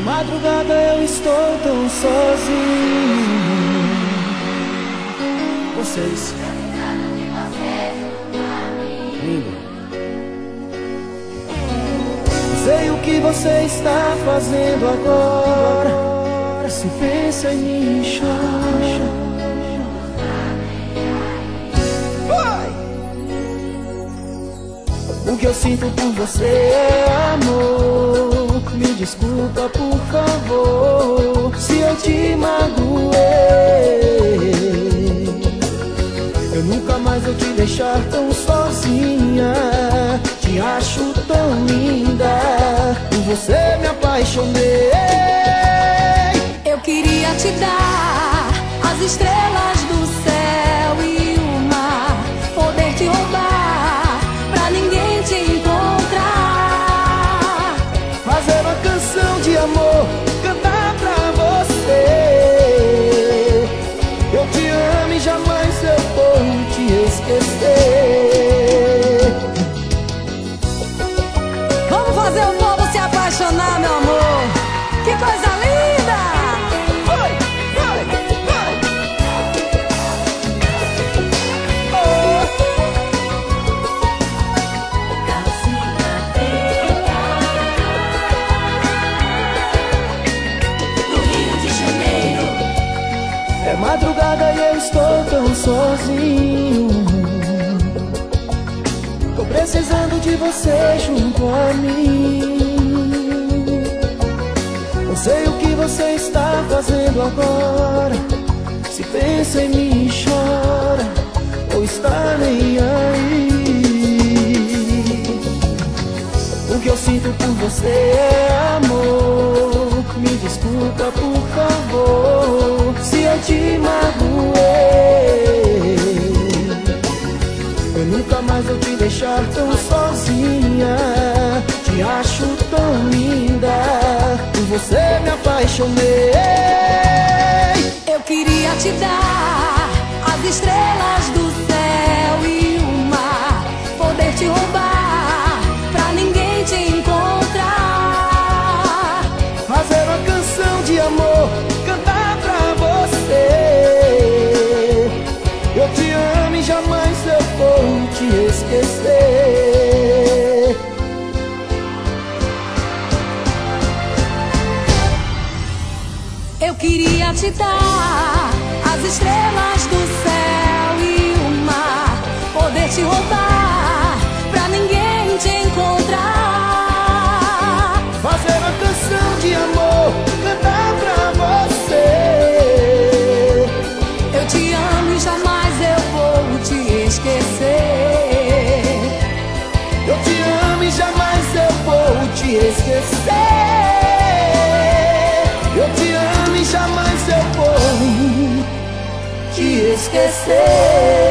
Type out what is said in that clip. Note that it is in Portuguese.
madrugada eu estou tão sozinho. Vocês lindo. Sei o que você está fazendo agora. Se pensa em mim, chora. O que eu sinto por você é amor. Me desculpa, por favor, se eu te magoei. Eu nunca mais vou te deixar tão sozinha. Te acho tão linda, por você me apaixonei. Eu queria te dar as estrelas do céu e o mar, poder te roubar pra ninguém te encontrar. Fazer uma canção de amor, cantar pra você. Eu te amo e jamais eu vou te esquecer. Vamos fazer o povo se apaixonar, meu amor. Que coisa linda! Vai, vai, vai. Do Rio de Janeiro. É madrugada e eu estou tão sozinho. Tô precisando de você junto a mim. Não sei o que você está fazendo agora. Se pensa em mim e chora, ou está nem aí. O que eu sinto por você é amor. Me desculpa, por favor, se eu te magoei. Eu nunca mais vou te deixar tão sozinha. Te acho tão linda, por você me apaixonei. Eu queria te dar as estrelas do céu e o mar, poder te roubar pra ninguém te encontrar. Fazer uma canção de amor, cantar pra você. Eu te amo e jamais eu vou te esquecer. Eu queria te dar as estrelas do céu e o mar, poder te roubar pra ninguém te encontrar. Fazer uma canção de amor, cantar pra você. Eu te amo e jamais eu vou te esquecer. Eu te amo e jamais eu vou te esquecer. Eu te amo e jamais eu vou te esquecer.